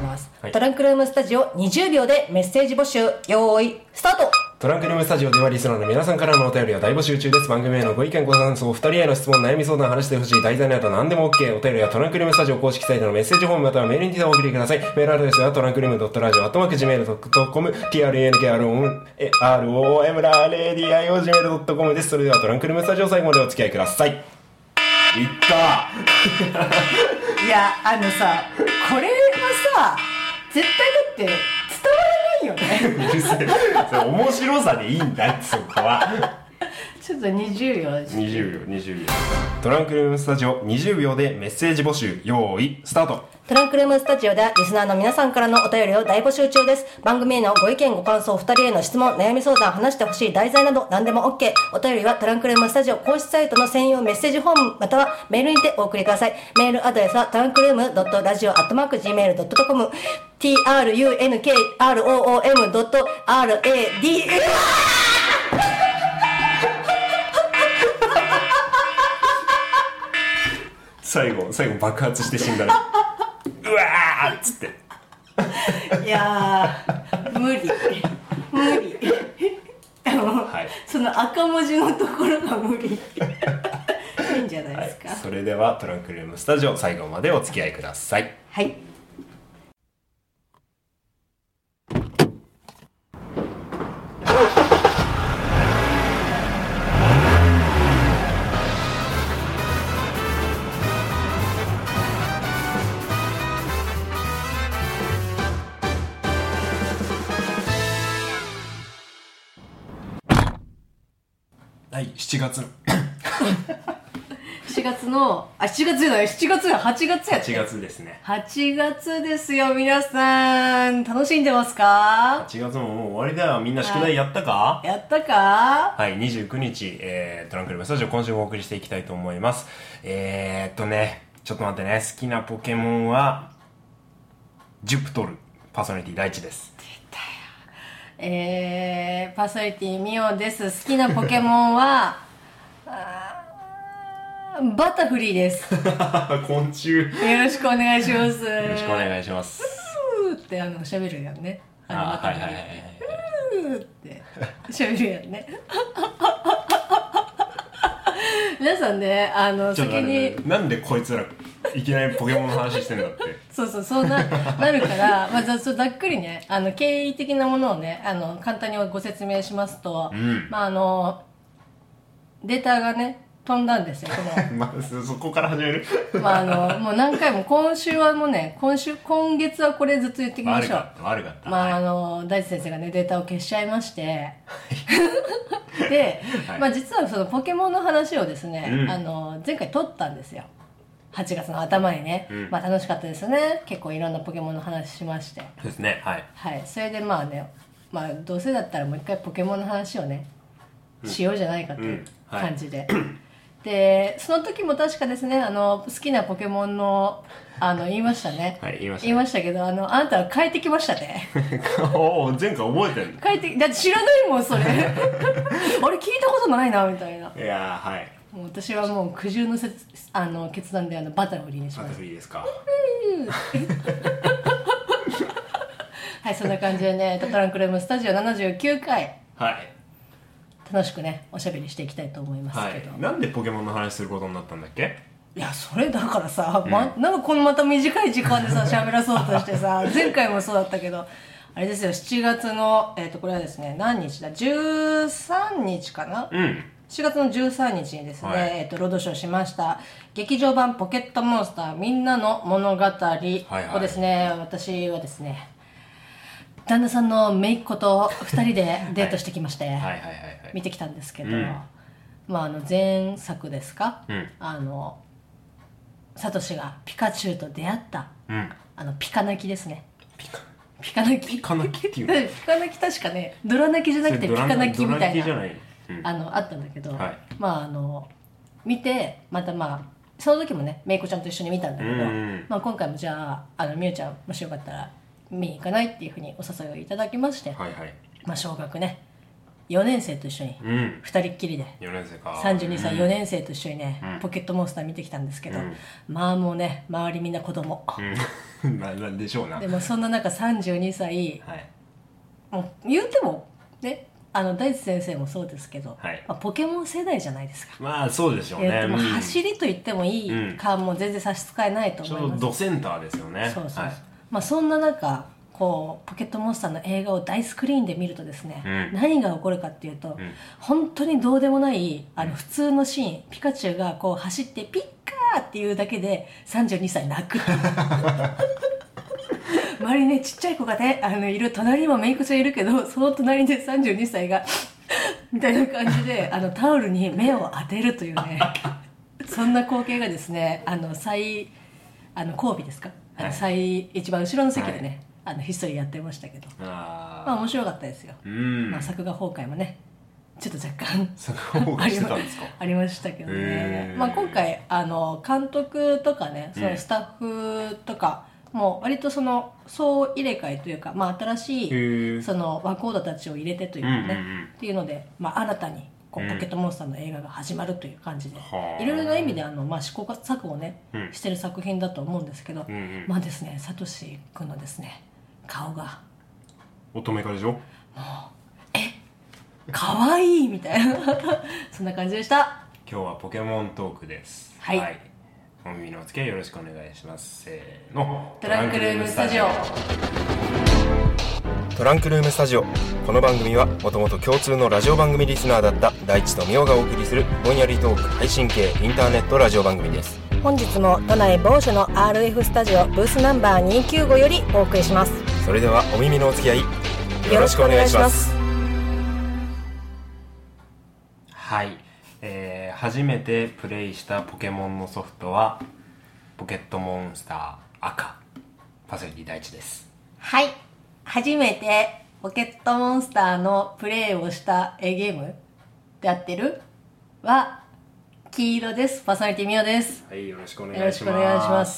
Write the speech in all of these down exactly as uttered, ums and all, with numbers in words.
ます、 はい、 トランクルームスタジオにじゅうびょうでメッセージ募集。よーいスタート。 トランクルームスタジオではリスナーの皆さんからのお便りは大募集中です。番組へのご意見ご感想、ふたりへの質問、悩み相談、話してほしい題材など何でも OK。 お便りはトランクルームスタジオ公式サイトのメッセージフォームまたはメールにてお送りください。メールアドレスはトランクルームドットラジオアットマークジーメールドットコム トランクルーム ラレディアイオジメールドットコム です。それではトランクルームスタジオ最後までお付き合いください。いったいやあのさ、これはさ絶対だって伝わらないよね。 うるせえ、それ面白さでいいんだって、そこは。 ちょっとにじゅうびょうにじゅうびょうにじゅうびょうトランクルームスタジオにじゅうびょうでメッセージ募集。用意スタート。 トランクルームスタジオではリスナーの皆さんからのお便りを大募集中です。番組へのご意見ご感想、ふたりへの質問、悩み相談、話してほしい題材など何でも OK。 お便りはトランクルームスタジオ公式サイトの専用メッセージフォームまたはメールにてお送りください。メールアドレスはトランクルームドットラジオアットマークジーメールドットコム トランクルームドットラディ最後最後爆発して死んだらうわーっつって。 いやー無理無理はい、その赤文字のところが無理。いいんじゃないですか、 はい、それではトランクルームスタジオ最後までお付き合いください。 はい。 はい、しちがつのしちがつのあしちがつじゃないしちがつはちがつやって。 はちがつですね。 はちがつですよ。皆さん楽しんでますか？ はちがつももう終わりだよ。みんな宿題やったか？ やったか？ はい、にじゅうくにち、えー、トランクルームスタジオ今週もお送りしていきたいと思います。えーっとねちょっと待ってね。好きなポケモンはジュプトル。パーソナリティ第一です。 えー、パーソナリティミオです。好きなポケモンはバタフリーです。 昆虫。よろしくお願いします。 よろしくお願いします。 うーってあの喋るやんね。 ああはいはいはいはい。 うーって喋るやんね。皆さんねあの先になんでこいつらいきなりポケモンの話してんだって。 そうそうそうななるから、まあ、ざ, ざっくりねあの経緯的なものをねあの簡単にご説明しますと、 うんまああのデータがね飛んだんですよ。このまあそこから始める。 まああのもう何回も今週はもうね今週今月はこれずっと言っていきましょう。 悪かった悪かった。 まああの大地先生がねデータを消しちゃいましてで、はい、まあ実はそのポケモンの話をですね、うん、あの前回撮ったんですよ。はちがつの頭にね、うん、まあ楽しかったですよね。結構いろんなポケモンの話しましてですね。はい、 はい、それでまあねまあどうせだったらもう一回ポケモンの話をね、うん、しようじゃないかという感じで、うんはい、でその時も確かですねあの好きなポケモンのあの言いましたね。 はい言いました、ね、 言いましたけどあのあなたは変えてきましたね。 お前回覚えてるの？ 変えてだって知らないもんそれ。あれ聞いたことないなみたいな。いやはい。 もう私はもう苦渋のせあの決断であのバタフリーにします。 バタフリーですか。 はいそんな感じでねトランクルームスタジオななじゅうきゅうかい、 はい、 楽しくねおしゃべりしていきたいと思いますけど、 はい、なんでポケモンの話することになったんだっけ？ いやそれだからさ、うんま、なんかこのまた短い時間でさ喋らそうとしてさ前回もそうだったけどあれですよしちがつのえっ、ー、とこれはですね何日だじゅうさんにちかな、 うんしちがつのじゅうさんにちにですね、 はいえー、とロードショーしました劇場版ポケットモンスターみんなの物語をですね、はいはい、私はですね旦那さんの姪っ子とふたりでデートしてきまして見てきたんですけど、うん、まああの前作ですか、うん、あのサトシがピカチュウと出会った、うん、あのピカ泣きですね。ピカピカ泣きピカ泣きっていうピカ泣き確かねドラ泣きじゃなくてピカ泣きみたいなうん、 あのあったんだけど、 はい、 まああの見てまたまあその時もねめいこちゃんと一緒に見たんだけど、まあ、今回もじゃああのみゆちゃんもしよかったら見に行かないっていうふうにお誘いをいただきまして、 はいはい、 まあ小学ねよねん生と一緒にふたりっきりで、 よねん生かさんじゅうにさいよねん生と一緒にね、 うんポケットモンスター見てきたんですけど、 うんまあもうね周りみんな子供、 うん、ななんでしょうな。 でもそんな中さんじゅうにさい、 はい、 もう言うてもね、あの大地先生もそうですけど、 はい、 まあ、ポケモン世代じゃないですか。 まあそうでしょうね、 えーとまあ、 うん、 走りと言ってもいい感も全然差し支えないと思います。 ちょうどドセンターですよね。 そうそうそう、 はい、 まあ、そんな中こうポケットモンスターの映画を大スクリーンで見るとですね、 うん、 何が起こるかっていうと、 うん、 本当にどうでもないあの普通のシーン、ピカチュウがこう走ってピッカーっていうだけでさんじゅうにさい泣く周りねちっちゃい子がねあのいる、隣にもメイクちゃんいるけどその隣でさんじゅうにさいがみたいな感じであのタオルに目を当てるというねそんな光景がですね、あの最あの交尾ですか、あの最一番後ろの席でね、はい、あのひっそりやってましたけど、あまあ面白かったですよ。うん、まあ、作画崩壊もねちょっと若干作画崩壊してたんですかありましたけどね、まあ、今回あの監督とかねそのスタッフとか、うん、もう割とその総入れ替えというか、まあ、新しいそのワコードたちを入れてというかね、うんうんうん、っていうので、まあ、新たにこうポケットモンスターの映画が始まるという感じで、うん、いろいろな意味であの、まあ、試行錯誤をね、うん、してる作品だと思うんですけど、うんうん、まあですね、サトシ君のですね顔が乙女かでしょ、もうえかわいいみたいなそんな感じでした。 今日はポケモントークです。 はい、はい、 お耳のお付き合いよろしくお願いします。せーの、 トランクルームスタジオ。 トランクルームスタジオ、この番組はもともと共通のラジオ番組リスナーだった大地とみおがお送りするぼんやりトーク配信系インターネットラジオ番組です。 本日も都内某所の アールエフ スタジオブースナンバーにひゃくきゅうじゅうごよりお送りします。 それではお耳のお付き合いよろしくお願いします。はい、えー、初めてプレイしたポケモンのソフトはポケットモンスター赤、パセリティ大地です。 はい、初めてポケットモンスターのプレイをしたゲームでやってるは黄色です。パーソナリティみおです。 はい、よろしくお願いします。 よろしくお願いします。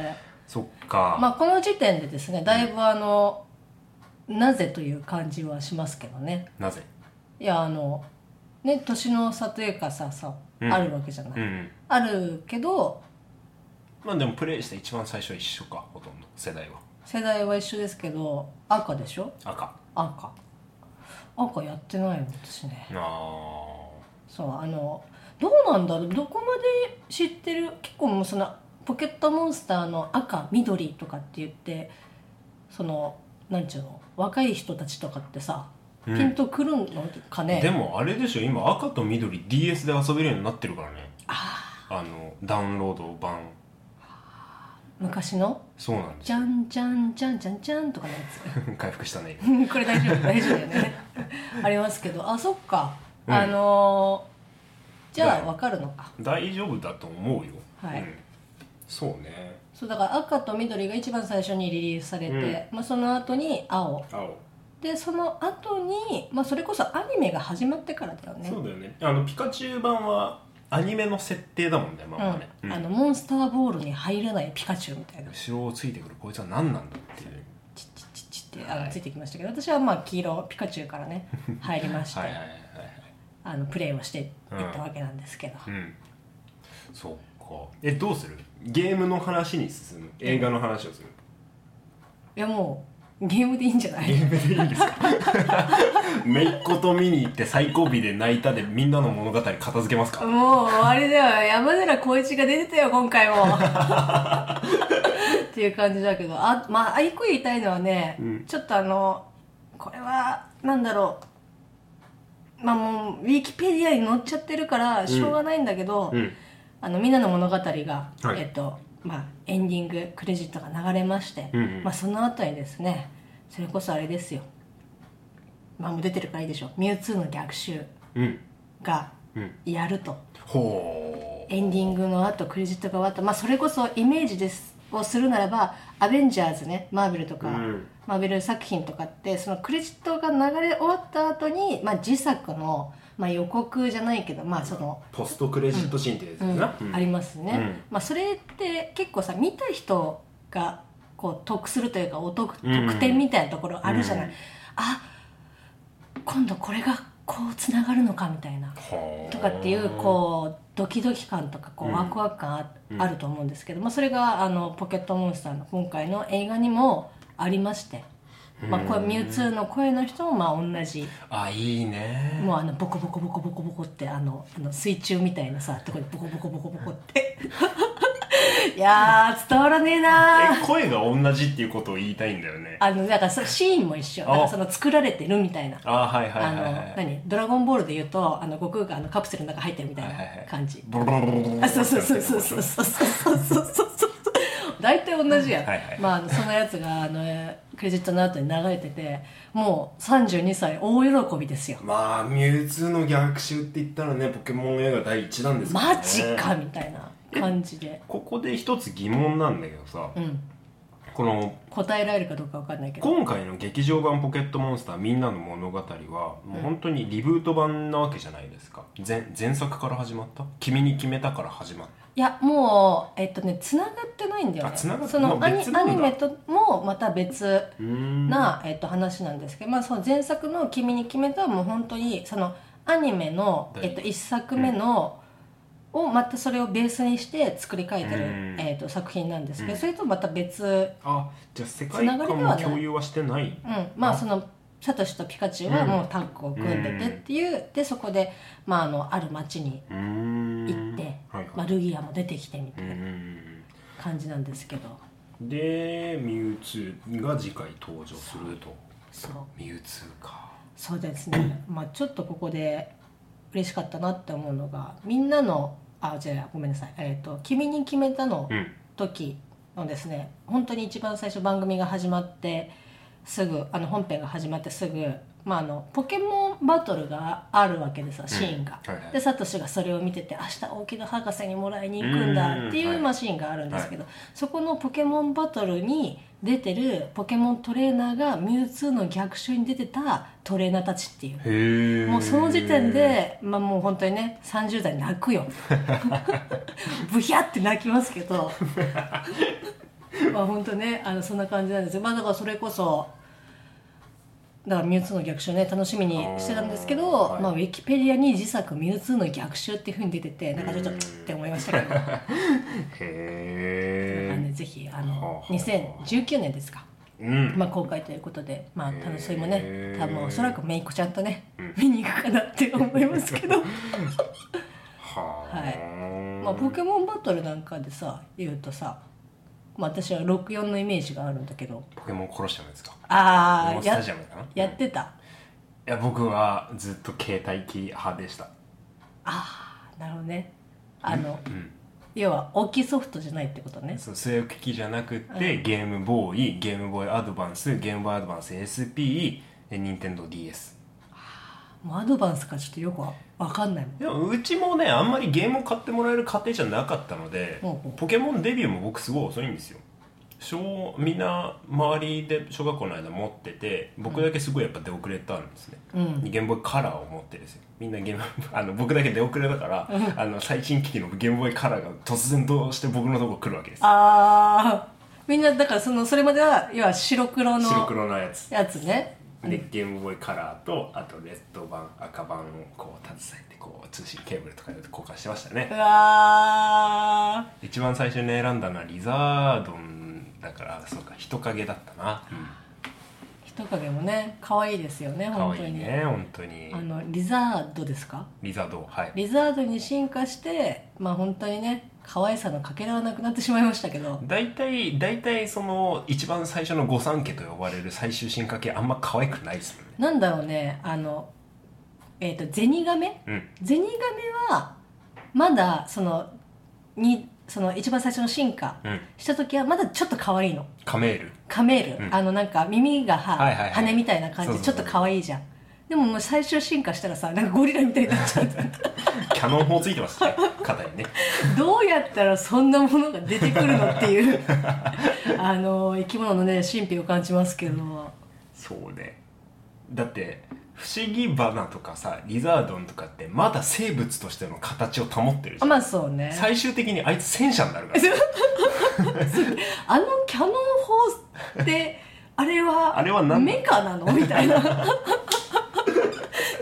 そっか、 まあ、この時点でですねだいぶあの、うん、なぜという感じはしますけどね。 なぜ？ いやあのね年の差というかささ、うん、あるわけじゃない、うんうん、あるけどまあでもプレイした一番最初は一緒か、ほとんど世代は世代は一緒ですけど赤でしょ。 赤赤赤やってないの私ね。 あそうあのどうなんだろう、どこまで知ってる。結構もうそのポケットモンスターの赤緑とかって言ってそのなんちゅうの若い人たちとかってさ、うん、ピンとくるのかね。 でもあれでしょ、今赤と緑 ディーエス で遊べるようになってるからね。 ああのダウンロード版昔のそうなんです。 じゃんじゃんじゃんじゃんじゃんとかのやつ回復したねこれ大丈夫大丈夫だよねありますけど、あそっか、うん、あのー、じゃあ分かるのか。 大丈夫だと思うよ。 はい、うん、 そうね。 そうだから赤と緑が一番最初にリリースされて、うん、まあ、その後に青青で、その後に、まあ、それこそアニメが始まってからだよね。 そうだよね。あのピカチュウ版はアニメの設定だもんね、まあまあね、 うんうん、あのモンスターボールに入れないピカチュウみたいな、 後ろをついてくるこいつは何なんだっていうチッチッチッチッってあのついてきましたけど、私はまあ黄色ピカチュウからね入りましてはいはいはい、はい、あのプレイをしていったわけなんですけど、 うんうん、そうか。えどうする？ゲームの話に進む？映画の話をする？ いやもうゲームでいいんじゃない？ ゲームでいいんですかめいっ子と見に行って最後尾で泣いたでみんなの物語片付けますか？ もうあれだよ、山寺宏一が出てたよ今回もっていう感じだけど、あまあ一個言いたいのはね、うん、ちょっとあのこれはなんだろう、まあもうウィキペディアに載っちゃってるからしょうがないんだけど、うんうん、あのみんなの物語が、はい、えっとまあ、エンディングクレジットが流れまして、うんうん、まあ、その後にですね、それこそあれですよ、まあもう出てるからいいでしょう、ミュウツーの逆襲がやると、 うんうん、 エンディングの後クレジットが終わった、まあ、それこそイメージですをするならばアベンジャーズね、マーベルとか、うん、マーベル作品とかってそのクレジットが流れ終わった後に、まあ、自作のまあ、予告じゃないけど、まあ、そのポストクレジットシーンってやつですな、 うんうん、ありますね、うん、まあ、それって結構さ見た人がこう得するというかお得、得点みたいなところあるじゃない、うん、あ今度これがこうつながるのかみたいなとかっていうこうドキドキ感とかこうワクワク感 あ,、うん、あると思うんですけど、まあ、それがあのポケットモンスターの今回の映画にもありまして、まあ、これミュウツーの声の人もまあ同じ。 あ、いいね。 もうあのボコボコボコボコボコってあのあの水中みたいなさところでボコボコボコボコっていやー伝わらねえなー。 え声が同じっていうことを言いたいんだよね。 あのだからそシーンも一緒。なんかその作られてるみたいな。 あ、はいはいはい、はい、 あの何ドラゴンボールで言うとあの悟空があのカプセルの中入ってるみたいな感じ。 ボロボロボロボロ。 あ、そうそうそうそうそうそうそうそうそうそう。大体同じやん。はいはい、まあそのやつがあのクレジットの後に流れてて、もうさんじゅうにさい大喜びですよ。 まあミュウツーの逆襲って言ったらね、ポケモン映画第一弾ですからね。 マジかみたいな感じで。 ここで一つ疑問なんだけどさ、うん、この答えられるかどうか分かんないけど、 今回の劇場版ポケットモンスターみんなの物語はもう本当にリブート版なわけじゃないですか。前, 前作から始まった君に決めたから始まった。 いやもうえっとね繋がってないんだよね。 あ、繋がってそのア ニ, アニメともまた別な、えっと、話なんですけど、まあ、その前作の君に決めたはもう本当にそのアニメの、えっと、いっさくめの、うん、をまたそれをベースにして作り変えてる、えっと、作品なんですけど、うん、それとまた別。 あ、じゃあ世界観も共有はしてない。 うん、まあそのサトシとピカチュウはもうタッグを組んでてっていう、うん、でそこで、まあ、あのある町に行って、はいはい、まあ、ルギアも出てきてみたいな感じなんですけど、 でミュウツーが次回登場すると。 そうミュウツーか。 そうですねまあちょっとここで嬉しかったなって思うのが、みんなのあじゃあごめんなさい、えーと、君に決めたの時のですね、うん、本当に一番最初番組が始まってすぐあの本編が始まってすぐ、まあ、あのポケモンバトルがあるわけですよ、シーンが、うんはいはい、でサトシがそれを見てて明日大木戸博士にもらいに行くんだっていう、まあ、シーンがあるんですけど、はい、そこのポケモンバトルに出てるポケモントレーナーがミュウツーの逆襲に出てたトレーナーたちっていう、もうその時点で、まあ、もう本当にねさんじゅう代泣くよブヒャって泣きますけどまあ本当ねあのそんな感じなんですよ。まあだからそれこそだからミュウツーの逆襲ね楽しみにしてたんですけど、はい、まあ、ウィキペディアに自作ミュウツーの逆襲っていう風に出てて、なんかちょっとって思いましたけどへー、ぜひあのにせんじゅうきゅうねんですか、うん、まあ、公開ということで、まあ、楽しみもね多分おそらくめいっ子ちゃんとね、うん、見に行くかなって思いますけどはい、まあ、ポケモンバトルなんかでさ言うとさ、まあ、私はろくじゅうよんのイメージがあるんだけど、 ポケモン殺しちゃうんですか。 ああ、 スタジアムかなや, やってた。 いや僕はずっと携帯機派でした。 ああ、なるほどね。あの、うん、要は大きいソフトじゃないってことね。 そう、据え置き機じゃなくて、うん、ゲームボーイ、ゲームボーイアドバンス、ゲームボーイアドバンス エスピー、ニンテンドー ディーエス。 もうアドバンスかちょっとよくわかんないもん。 でもうちもねあんまりゲームを買ってもらえる家庭じゃなかったので、うんうん、ポケモンデビューも僕すごい遅いんですよ。小みんな周りで小学校の間持ってて、僕だけすごいやっぱ出遅れたんですね、うん、ゲームボーイカラーを持ってですよ。みんなゲームあの僕だけ出遅れだから、うん、あの最新機器のゲームボーイカラーが突然どうして僕のところ来るわけです。 ああ、みんなだからそのそれまでは要は白黒の白黒のやつやつね。 でゲームボーイカラーとあとレッド版赤版をこう携えてこう通信ケーブルとかで交換してましたね。 うわー、一番最初に選んだのはリザードンだから、そうか、人影だったな、うん、 人影もね可愛いですよね。本当に可愛いね、本当に。 あのリザードですか。 リザード、はい。 リザードに進化してまあ本当にね可愛さのかけらはなくなってしまいましたけど、 大体大体その一番最初の御三家と呼ばれる最終進化系あんま可愛くないですもんね。 なんだろうね、あのえっ、ー、とゼニガメ、うん、ゼニガメはまだそのにその一番最初の進化した時はまだちょっと可愛いの。 カメールカメール、うん、あのなんか耳がは、はいはいはい、羽みたいな感じでちょっと可愛いじゃん。でももう最終進化したらさ、なんかゴリラみたいになっちゃうキャノン砲ついてますね、肩にね。 どうやったらそんなものが出てくるのっていうあの生き物のね神秘を感じますけど。 そうね、だって不思議花とかさリザードンとかってまだ生物としての形を保ってるじゃん。 まあそうね、 最終的にあいつ戦車になるからあのキャノン砲ってあれはあれはメカなのみたいな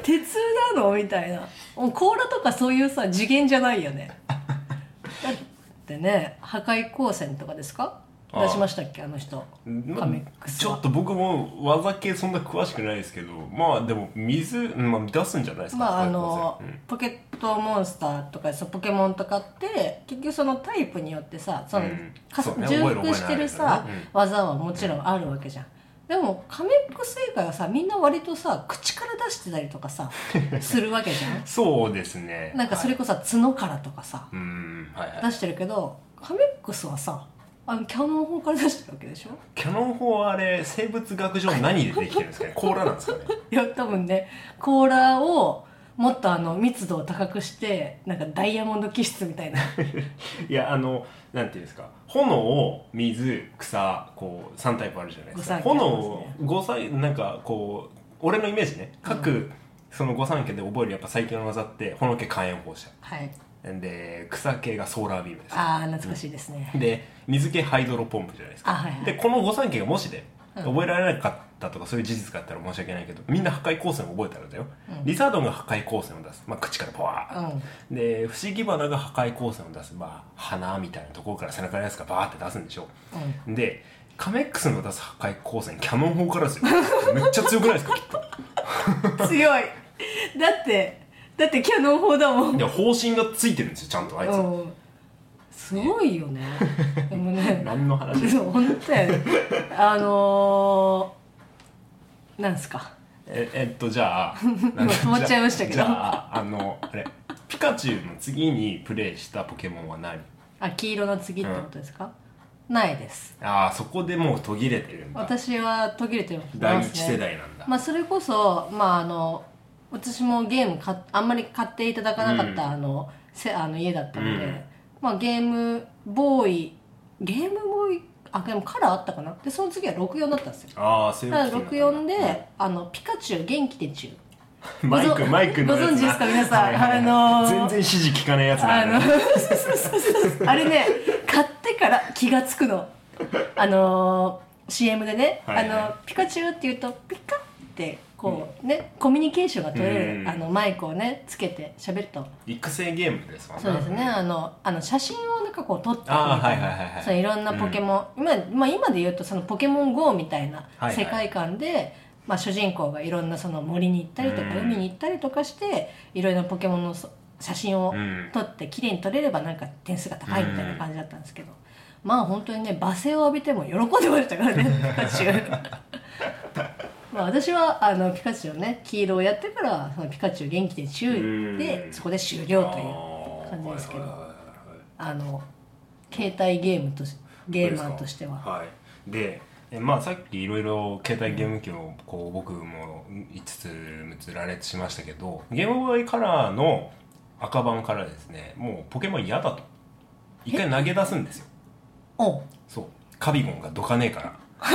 鉄なのみたいな。もう甲羅とかそういうさ次元じゃないよね。だってね、破壊光線とかですか出しましたっけあの人、カメックスちょっと僕も技系そんな詳しくないですけど、まあでも水、まあ、出すんじゃないですか。 まああの、うん、ポケットモンスターとかそうポケモンとかって結局そのタイプによってさその、うん、そうね、重複してるさ、ねうん、技はもちろんあるわけじゃん。でもカメックス以外はさみんな割とさ口から出してたりとかさするわけじゃん。 そうですね。 なんかそれこそ角からとかさ、 はい、うんはいはい、 出してるけどカメックスはさあのキャノン砲から出してるわけでしょ。 キャノン砲はあれ生物学上何でできてるんですかね。甲羅なんですかね。 いや多分ね甲羅をもっとあの密度を高くしてなんかダイヤモンド気質みたいな。 いやあのなんていうんですか、炎、水、草、こうさんタイプあるじゃないですか。炎御三なんかこう俺のイメージね、各、うん、その御三家で覚えるやっぱ最強の技って炎系火炎放射。はい。で草系がソーラービームです。 ああ懐かしいですね、 うん、で水系ハイドロポンプじゃないですか。あ、はいはい、でこの御三家がもしで、うん、覚えられなかったとかそういう事実があったら申し訳ないけどみんな破壊光線を覚えたらだよ、うん、リザードンが破壊光線を出す、まあ、口からポワー、うん、で不思議花が破壊光線を出す、まあ、鼻みたいなところから背中のやつがバーって出すんでしょ、うん、でカメックスの出す破壊光線キャノン砲からですよ。めっちゃ強くないですかきっと。強い。 だってだってキャノン砲だもん。 いや方針がついてるんですよちゃんとあいつ、うん、 すごいよね。でもね何の話ですか。 本当やね。あのー、なんすかええっとじゃあ止まっちゃいましたけどじゃああのあれピカチュウの次にプレイしたポケモンは何。 あ黄色の次ってことですか、うん、ないです。 ああそこでもう途切れてるんだ。 私は途切れてますね。 第一世代なんだ。 まあそれこそまああの私もゲームかあんまり買っていただかなかった、うん、あのせあの家だったので、うん、まあ、ゲームボーイゲームボーイあでもカラーあったかな。でその次はろくじゅうよんだったんですよ。 ああそういうこと。 だからろくじゅうよんで、うん、あのピカチュウ元気でちゅうマイクマイクのご存知ですか皆さん。はいはい、あのー、 全然指示聞かないやつなんだ、ね、 あのあれね買ってから気がつくの。あのー、シーエム でね、はいはい、あのピカチュウって言うとピカってこうね、コミュニケーションが取れる、うん、あのマイクをねつけて喋ると育成ゲームですわね。 そうですね。あのあの写真をなんかこう撮ってあ、はいはいはいはい、 そういろんなポケモン、うん、今, まあ、今で言うとそのポケモン ゴー みたいな世界観で、はいはい、まあ、主人公がいろんなその森に行ったりとか、うん、海に行ったりとかしていろいろなポケモンの写真を撮って綺麗に撮れればなんか点数が高いみたいな感じだったんですけど、うん、まあ本当にね罵声を浴びても喜んでましたからねピカチュウ。まあ、私はあのピカチュウね黄色をやってからそのピカチュウ元気で注意でそこで終了という感じですけど、あの携帯ゲームとしゲーマーとしては、 はい、でまあさっきいろいろ携帯ゲーム機をこう僕もいつつむつ羅列しましたけど、ゲームボーイカラーの赤版からですねもうポケモン嫌だと一回投げ出すんですよ。 おそうカビゴンがどかねえから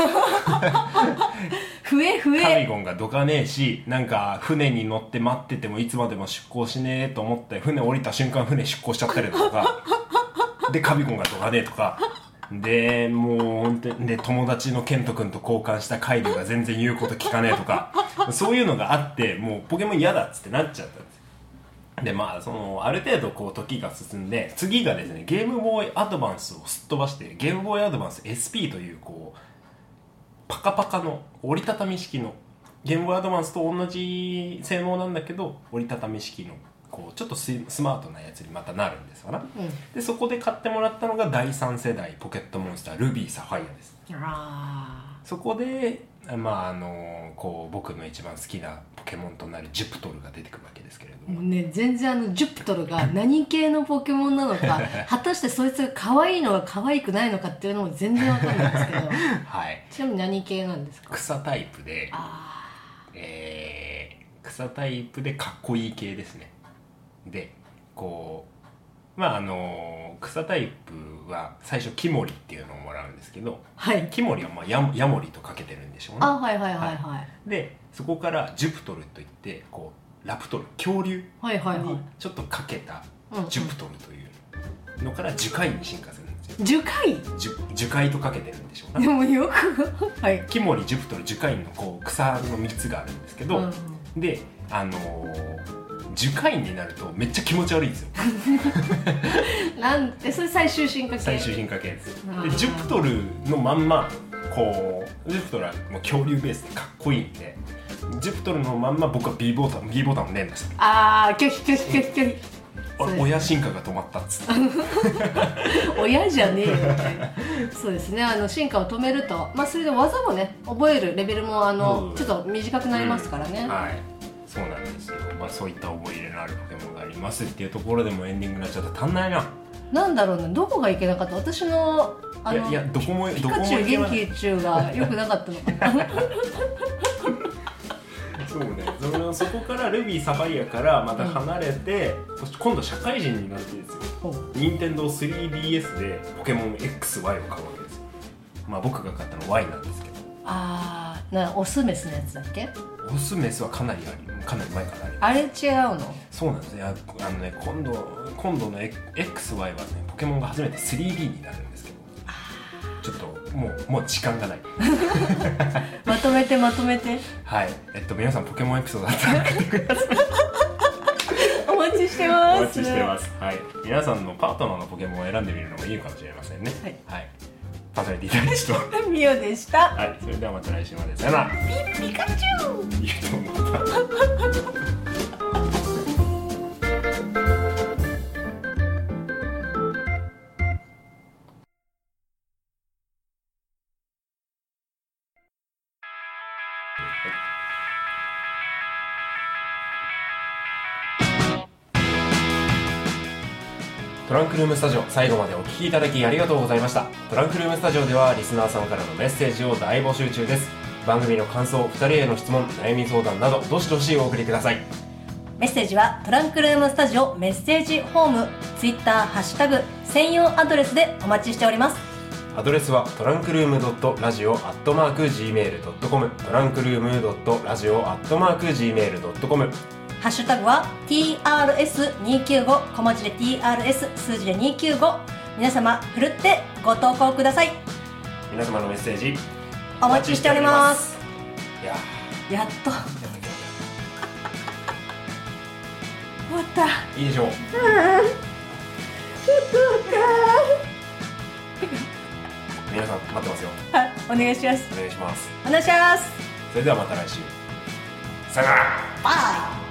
増え増えカビゴンがどかねえし、なんか船に乗って待っててもいつまでも出港しねえと思って船降りた瞬間船出港しちゃったりとかでカビゴンがどかねえとかでもう本当にで友達のケント君と交換したカイリュウが全然言うこと聞かねえとかそういうのがあってもうポケモン嫌だっつってなっちゃったんですよ。でまあそのある程度こう時が進んで次がですねゲームボーイアドバンスをすっ飛ばしてゲームボーイアドバンス エスピー というこうパカパカの折りたたみ式のゲームボーイアドバンスと同じ性能なんだけど折りたたみ式のこうちょっと ス, スマートなやつにまたなるんですかな、うん、でそこで買ってもらったのがだいさん世代ポケットモンスタールビーサファイアです。あそこでまああのこう僕の一番好きなポケモンとなるジュプトルが出てくるわけですけれども、 もうね全然あのジュプトルが何系のポケモンなのか果たしてそいつが可愛いのか可愛くないのかっていうのも全然わかんないんですけどはい、ちなみに何系なんですか。 草タイプであ、えー、草タイプでかっこいい系ですね。でこうまああの草タイプは最初キモリっていうのをもらうんですけど、はい、キモリはまあヤモ、ヤモリとかけてるんでしょうね。 あはいはいはいはい、はい、 でそこからジュプトルといってこうラプトル恐竜にちょっとかけたジュプトルというのから樹海に進化するんですよ。 樹海樹海とかけてるんでしょうね。 でもよく、はい、 キモリジュプトル樹海のこう草のみっつがあるんですけど、うん、 であのー、樹海になるとめっちゃ気持ち悪いんですよなんてそれ最終進化系最終進化系です。でジュピトルのまんまこうジュピトルはもう恐竜ベースでかっこいいんでジュピトルのまんま僕は B ボタン B ボタンを連打した。 あー拒否拒否拒否拒否親進化が止まったっつって親じゃねえよそうですね、あの進化を止めると、まあ、それで技もね覚えるレベルもあの、うん、ちょっと短くなりますからね、 うん、はいそうなんですよ、まあ、そういった思い入れのあるポケモンがありますっていうところでもエンディングになっちゃった。足んないな。 なんだろうね、どこがいけなかった。私のあのいやいやどこもピカチュウ元気中が良くなかったのかなそうね、そのそこからルビーサファイアからまた離れて、うん、今度社会人になってですよ、任天堂 スリーディーエス でポケモン エックスワイ を買うわけですよ。まあ僕が買ったの ワイ なんですけど。 あー、なオスメスのやつだっけ。 オスメスはかなりありかなり前からあります。 あれ違うの。 そうなんですね。あのね今度今度の エックスワイ はねポケモンが初めて スリーディー になるんですけど、ちょっともうもう時間がないまとめてまとめて。 はい、えっと皆さんポケモンエピソードだったら送ってくださいお待ちしてます。 お待ちしてます。はい、皆さんのパートナーのポケモンを選んでみるのもいいかもしれませんね。はい、はい、パーソナリティ第一とミオでした。 はい、それではまた来週まで。さよなら。 ピピカチュウ。 言うと思ったトランクルームスタジオ、最後までお聞きいただきありがとうございました。トランクルームスタジオではリスナーさんからのメッセージを大募集中です。番組の感想、ふたりへの質問、悩み相談などどしどしお送りください。 メッセージはトランクルームスタジオメッセージホーム、ツイッターハッシュタグ専用アドレスでお待ちしております。 アドレスはトランクルームドットラジオアットマークジーメールドットコム、トランクルームドットラジオアットマークジーメールドットコム。 ハッシュタグは ティーアールエスにーきゅうご 小文字で ティーアールエス 数字でにーきゅうご。皆様ふるってご投稿ください。 皆様のメッセージお待ちしております。 いややっと終わった。 いいでしょう。うん皆さん待ってますよ。 はい、お願いします。 お願いします。 お願いします。 それではまた来週。さよなら。 バイ。